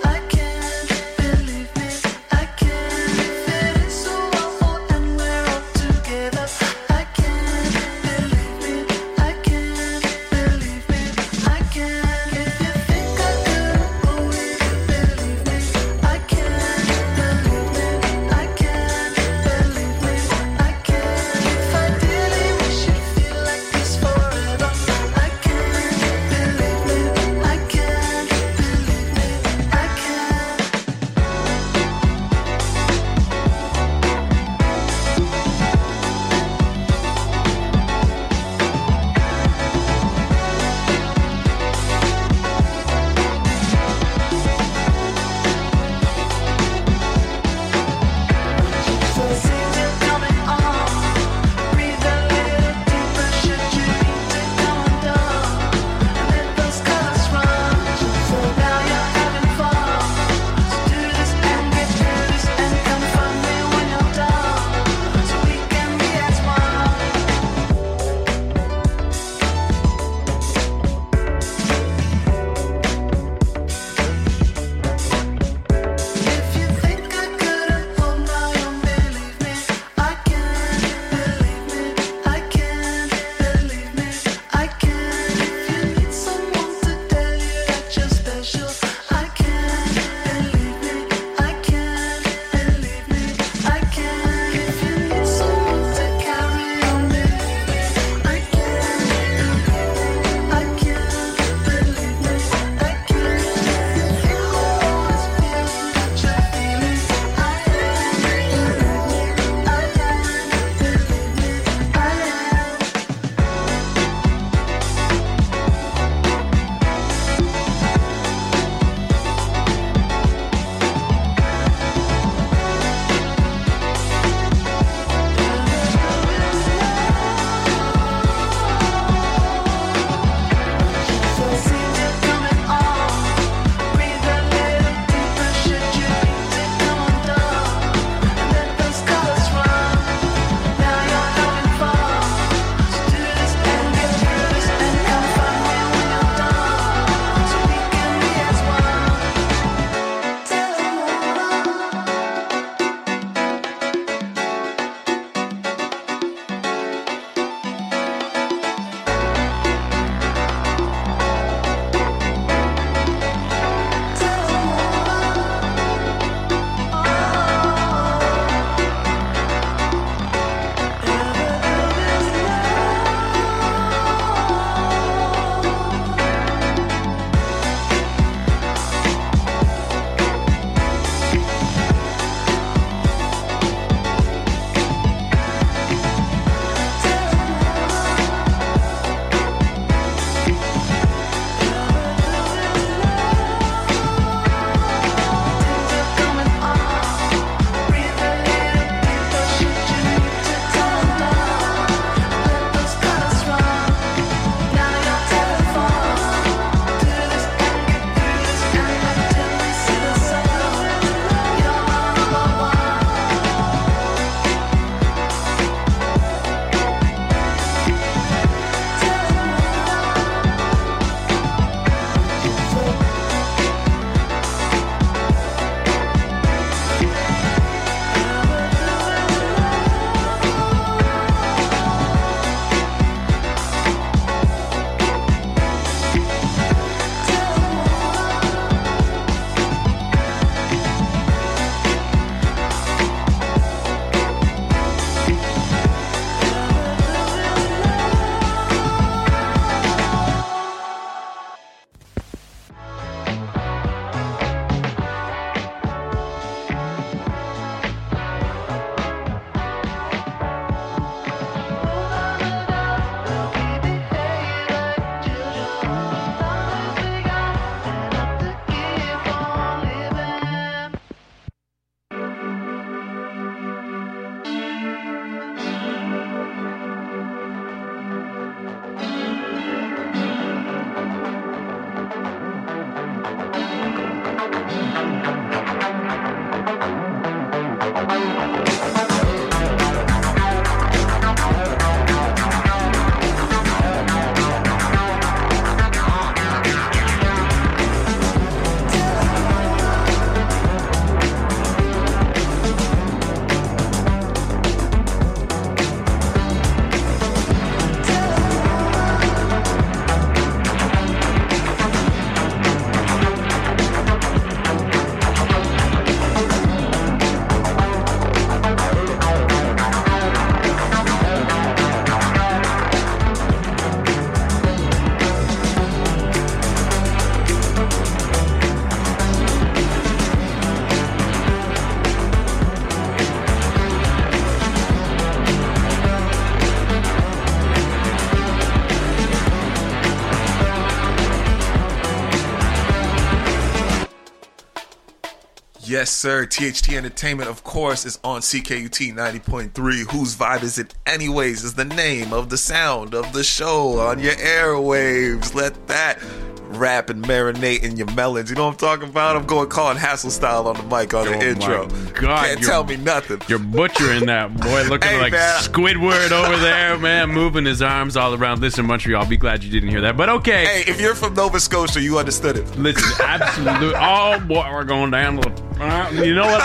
Yes, sir. THT Entertainment, of course, is on CKUT 90.3. Whose Vibe Is It Anyways is the name of the sound of the show on your airwaves. Let that rap and marinate in your melons. You know what I'm talking about? I'm going Colin Hassel style on the mic on the intro. God, can't tell me nothing. You're butchering that, boy. Looking Hey, like man. Squidward over there, man. Moving his arms all around. Listen, Montreal, be glad you didn't hear that. But okay. Hey, if you're from Nova Scotia, you understood it. Listen, absolutely. Oh, boy, we're going down. You know what?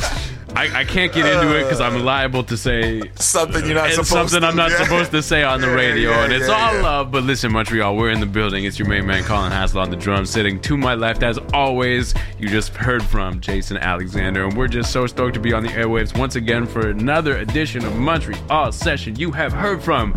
I can't get into it because I'm liable to say something you're not supposed something to. I'm not Yeah. supposed to say on the radio, and it's all yeah. love. But listen, Montreal, we're in the building. It's your main man, Colin Hassel, on the drums. Sitting to my left, as always, you just heard from Jason Alexander, and we're just so stoked to be on the airwaves once again for another edition of Montreal Session. You have heard from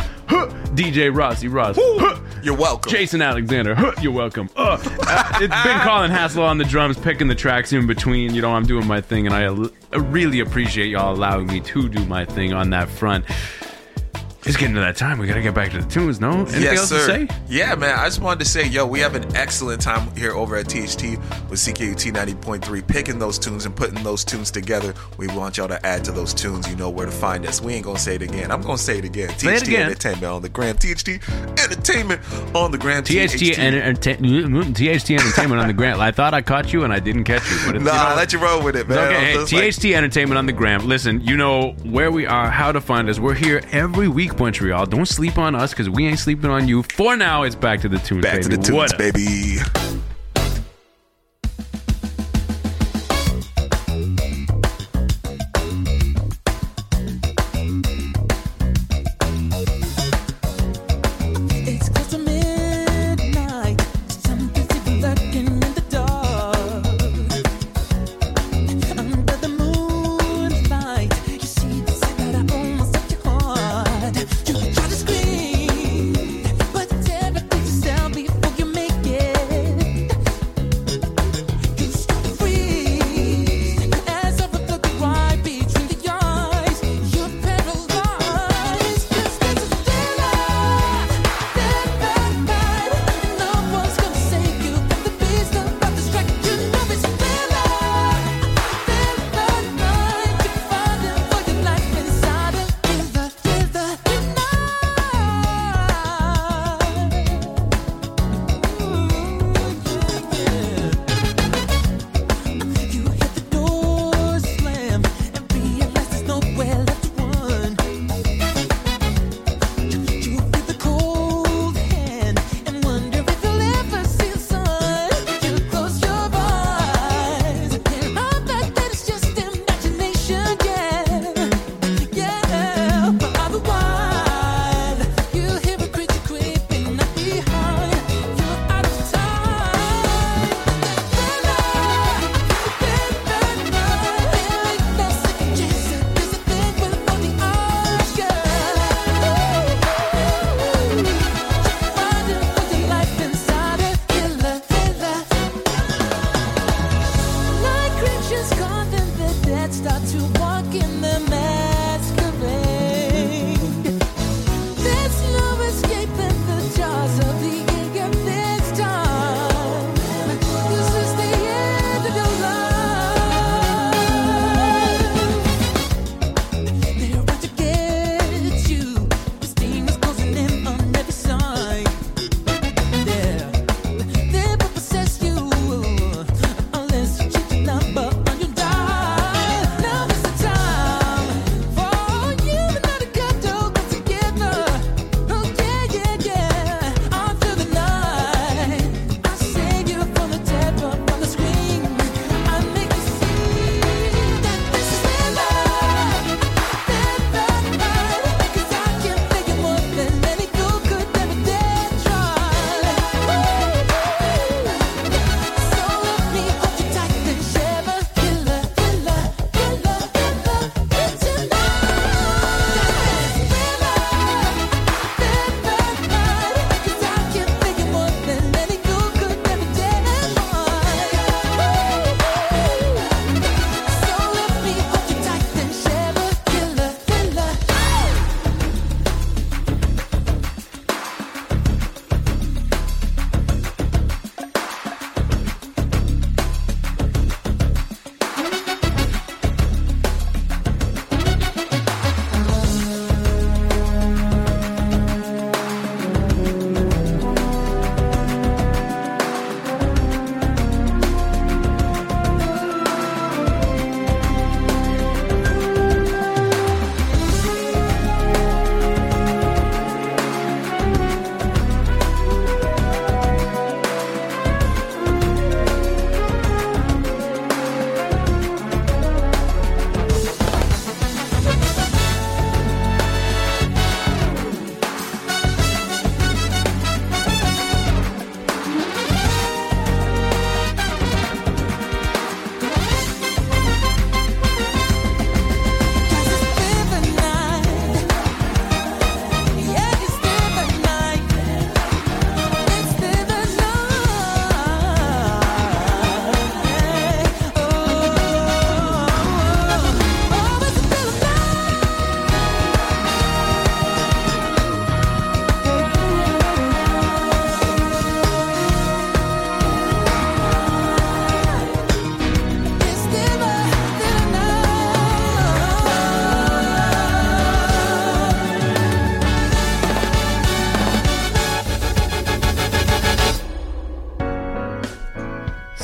DJ Rossi Ross. You're welcome. Jason Alexander. You're welcome. It's been Colin Hassel on the drums, picking the tracks in between. You know, I'm doing my thing, and I really appreciate y'all allowing me to do my thing on that front. It's getting to that time. We gotta get back to the tunes, no? Anything Yes, else sir. to say? Yeah, man. I just wanted to say, yo, we have an excellent time here over at THT with CKUT 90.3, picking those tunes and putting those tunes together. We want y'all to add to those tunes. You know where to find us. We ain't gonna say it again. I'm gonna say it again. Say it THT again. Entertainment on the gram. THT Entertainment on the gram. THT Entertainment on the grant. I thought I caught you and I didn't catch you. But it's, Nah, you know, I let you roll with it, man. okay, I'm hey, just THT Entertainment on the gram. Listen, you know where we are, how to find us. We're here every week, Montreal. Don't sleep on us because we ain't sleeping on you. For now, it's back to the tunes, back baby. to the tunes, What up? baby. It's close to midnight. Something's even lurking in the dark. Under the moonlight, you see the sight that I almost touched your heart. You try to scream, but therapy yourself before you make it.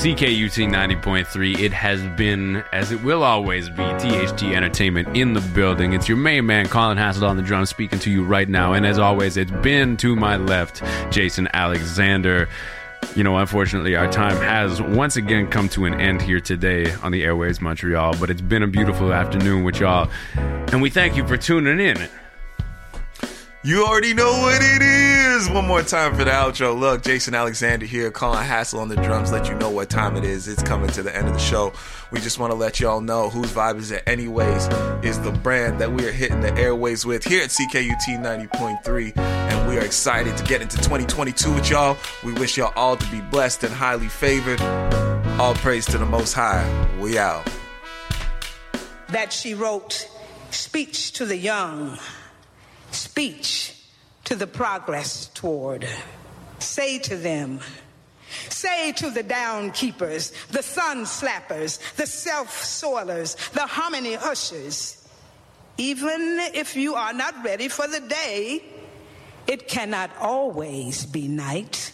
CKUT 90.3. It has been, as it will always be, THT Entertainment in the building. It's your main man, Colin Hassel, on the drums, speaking to you right now. And as always, it's been to my left, Jason Alexander. You know, unfortunately, our time has once again come to an end here today on the Airways Montreal, but it's been a beautiful afternoon with y'all, and we thank you for tuning in. You already know what it is. One more time for the outro. Look, Jason Alexander here, Colin Hassel on the drums, let you know what time it is. It's coming to the end of the show. We just want to let y'all know Whose Vibe Is It Anyways is the brand that we are hitting the airways with here at CKUT 90.3, and we are excited to get into 2022 with y'all. We wish y'all all to be blessed and highly favored. All praise to the Most High. We out. That she wrote, speech to the young, speech to the progress toward. Say to them, say to the down keepers, the sun slappers, the self-soilers, the harmony ushers, even if you are not ready for the day, it cannot always be night.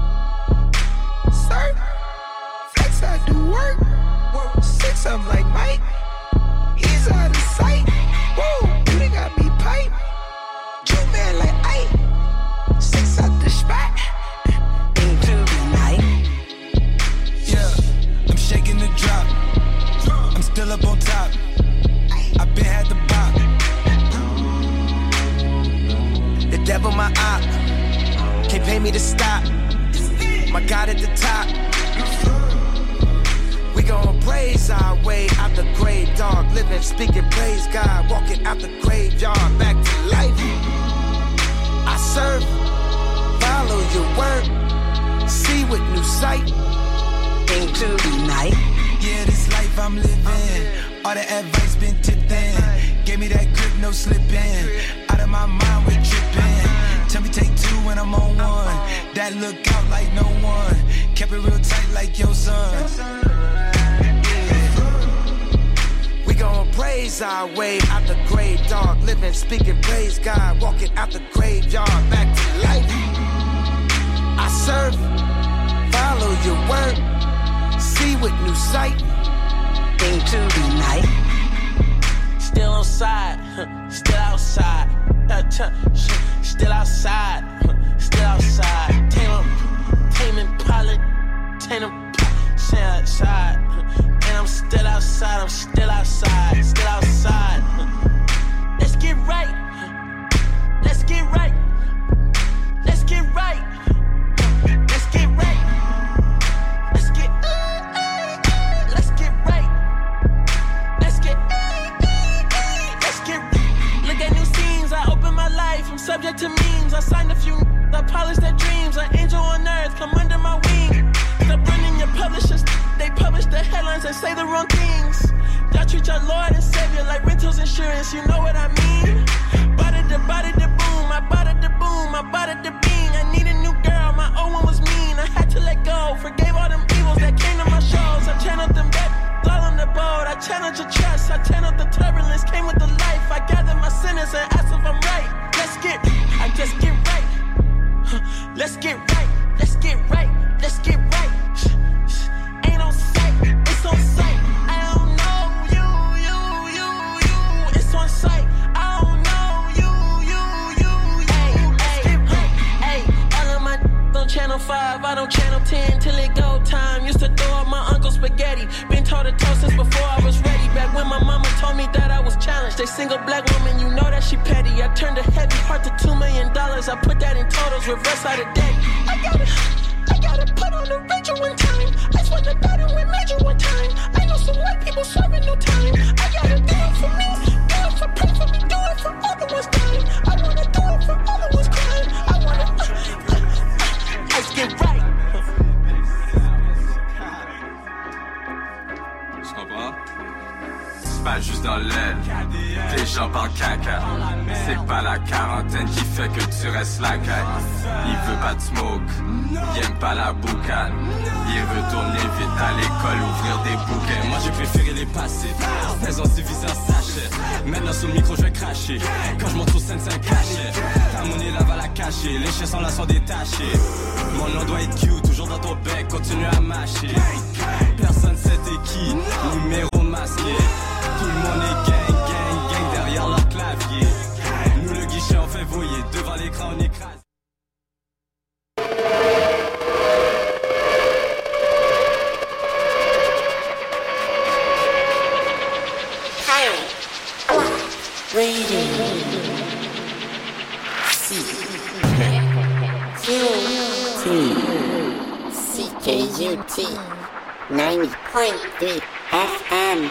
Sir, flex I do work. Whoa, 6 I'm like Mike. He's out of sight. Whoa, they got me pipe. Man like I 6 out the spot into the night. Yeah, I'm shaking the drop. I'm still up on top. I been had the bop. The devil my op. Can't pay me to stop. My God at the top. We gon' praise our way out the grave, dog. Living, speaking, praise God. Walking out the graveyard, back to life. I serve, follow your word, see with new sight into the night. Yeah, this life I'm living, all the advice been tipped in. Gave me that grip, no slipping. Out of my mind, we're tripping. Tell me take 2 when I'm on 1. That look out like no one. Kept it real tight like your son. We gon' praise our way out the grave, dog. Living, speaking, praise God. Walking out the graveyard, back to life. I serve, follow your word, see with new sight into the night. Still on side, still outside. Still outside, still outside. Tame Impala, tame outside. And I'm still outside, I'm still outside, still outside. Let's get right, let's get right, let's get right, let's get right, let's get right, let's get, let's get. Look at new scenes, I open my life, I'm subject to memes. I signed a few, I polish their dreams. An angel on earth, come under my wing. Stop running your publishers, they publish the headlines and say the wrong things. Y'all treat your Lord and Savior like rentals insurance, you know what I mean? Bought it the boom, I bought it the boom, I bought it the bean. I need a new girl, my old one was mean. I had to let go, forgave all them evils that came to my shows. I channeled them back, all on the boat. I channeled your trust, I channeled the turbulence, came with the life. I gathered my sinners and asked if I'm right. Let's get, I just get right. Let's get right, let's get right, let's get right. Ain't on sight, it's on sight. I don't know you. It's on sight. I don't know you. Hey, all of my on channel 5, I don't channel 10 till it go time. Used to throw up my uncle's spaghetti. Been toe to toe since before I was ready. Back when my mama told me that I was challenged. They single black woman, you know that she petty. I turned a heavy heart to $2 million. I put that in totals, reverse out of debt. I gotta put on the Rachel one time. I swear to God, we made you one time. I know some white people serving no time. I gotta do it for me, do it for pray for me, do it for other one's time. I wanna do it for other one's crime. I wanna, let's get right. Tu comprends? C'est pas juste dans l'aile, tes jambes en caca. C'est pas la quarantaine qui fait que tu restes la caille. Il veut pas de smoke, il aime pas la boucane. Il retourne vite à l'école, ouvrir des bouquins. Moi j'ai préféré les passer, faisant suffisant sachet. Maintenant sur le micro je vais cracher, quand je monte au scène c'est un cachet. Ta monnaie là va la cacher, les chiens sont là sont détachés. Mon nom doit être cute, toujours dans ton bec, continue à mâcher. Personne sait t'es qui, numéro masqué. Tout le monde est gang, gang, gang derrière leur clavier. Nous le guichet on fait voyer, devant l'écran on écrase. CKUT 90.3 FM.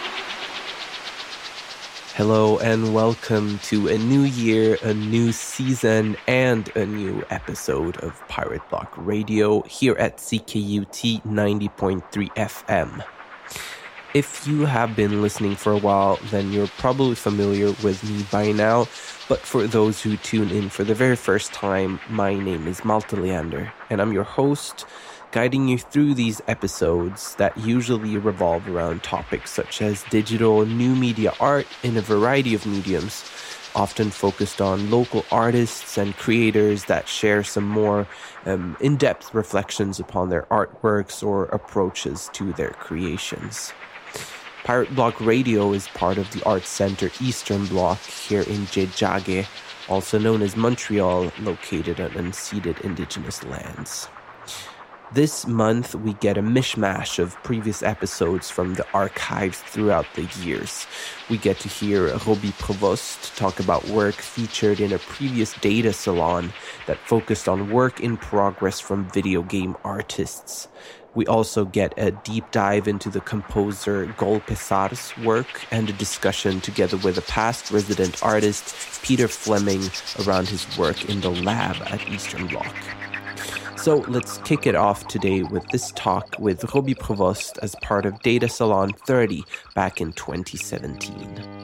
Hello and welcome to a new year, a new season, and a new episode of Pirate Block Radio here at CKUT 90.3 FM. If you have been listening for a while, then you're probably familiar with me by now, but for those who tune in for the very first time, my name is Malte Leander, and I'm your host, guiding you through these episodes that usually revolve around topics such as digital new media art in a variety of mediums, often focused on local artists and creators that share some more in-depth reflections upon their artworks or approaches to their creations. Pirate Block Radio is part of the Arts Centre Eastern Bloc here in Tjejage, also known as Montreal, located on unceded Indigenous lands. This month, we get a mishmash of previous episodes from the archives throughout the years. We get to hear Robbie Provost talk about work featured in a previous data salon that focused on work in progress from video game artists. We also get a deep dive into the composer Gol Pesar's work and a discussion together with a past resident artist, Peter Fleming, around his work in the lab at Eastern Bloc. So let's kick it off today with this talk with Robbie Provost as part of Data Salon 30 back in 2017.